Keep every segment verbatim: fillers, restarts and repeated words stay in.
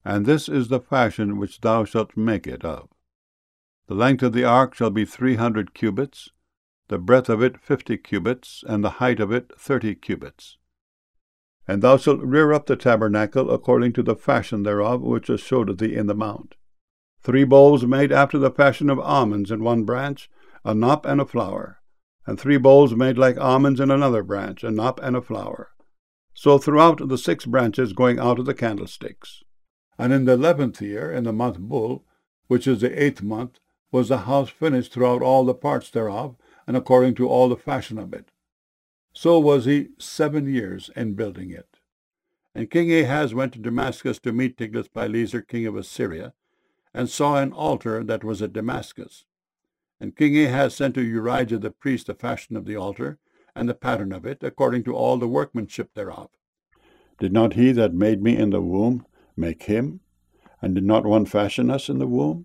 And this is the fashion which thou shalt make it of. The length of the ark shall be three hundred cubits, the breadth of it fifty cubits, and the height of it thirty cubits. And thou shalt rear up the tabernacle according to the fashion thereof, which I showed thee in the mount. Three bowls made after the fashion of almonds in one branch, a knop and a flower, and three bowls made like almonds in another branch, a knop and a flower. So throughout the six branches going out of the candlesticks. And in the eleventh year, in the month Bul, which is the eighth month, was the house finished throughout all the parts thereof, and according to all the fashion of it. So was he seven years in building it. And King Ahaz went to Damascus to meet Tiglath-Pileser, king of Assyria, and saw an altar that was at Damascus. And King Ahaz sent to Urijah the priest the fashion of the altar, and the pattern of it, according to all the workmanship thereof. Did not he that made me in the womb make him? And did not one fashion us in the womb?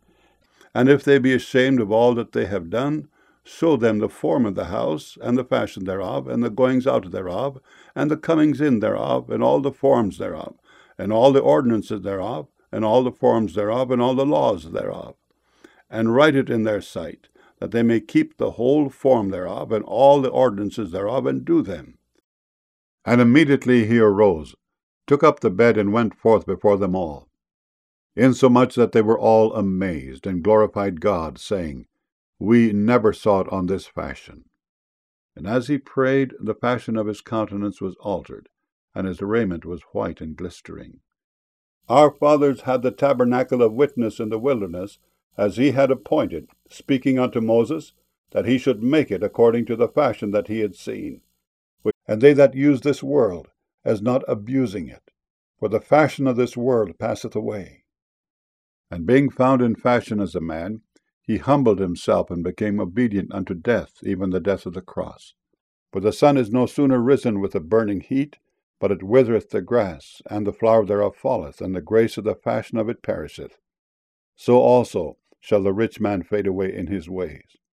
And if they be ashamed of all that they have done, show them the form of the house, and the fashion thereof, and the goings out thereof, and the comings in thereof, and all the forms thereof, and all the ordinances thereof, and all the forms thereof, and all the laws thereof. And write it in their sight, that they may keep the whole form thereof, and all the ordinances thereof, and do them. And immediately he arose, took up the bed, and went forth before them all, insomuch that they were all amazed, and glorified God, saying, We never saw it on this fashion. And as he prayed, the fashion of his countenance was altered, and his raiment was white and glistering. Our fathers had the tabernacle of witness in the wilderness, as he had appointed, speaking unto Moses, that he should make it according to the fashion that he had seen. And they that use this world, as not abusing it, for the fashion of this world passeth away. And being found in fashion as a man, he humbled himself and became obedient unto death, even the death of the cross. For the sun is no sooner risen with a burning heat, but it withereth the grass, and the flower thereof falleth, and the grace of the fashion of it perisheth. So also shall the rich man fade away in his ways.